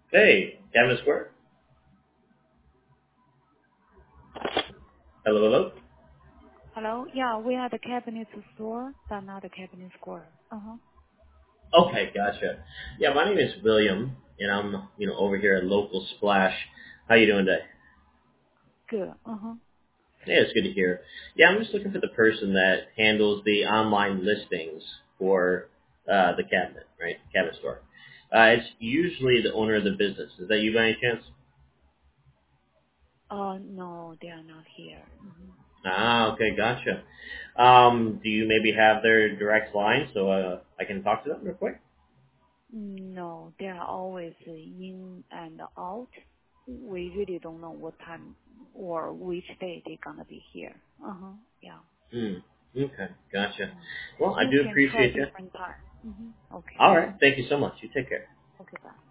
Hey, Cabinet Square. Hello, hello. Hello? Yeah, we are the cabinet store, but not the cabinet square. Uh-huh. Okay, gotcha. Yeah, my name is William, and I'm over here at Local Splash. How you doing today? Good. Uh-huh. Yeah, it's good to hear. Yeah, I'm just looking for the person that handles the online listings for the cabinet, right? Cabinet store. It's usually the owner of the business. Is that you by any chance? No, they are not here. Mm-hmm. Ah, okay, gotcha. Do you maybe have their direct line so I can talk to them real quick? No, they are always in and out. We really don't know what time or which day they're gonna be here. Uh-huh. Yeah. Hmm. Okay, gotcha. Mm. Well, I You do can try appreciate you. different time. Mm-hmm. Okay. All right. Thank you so much. You take care. Okay, bye.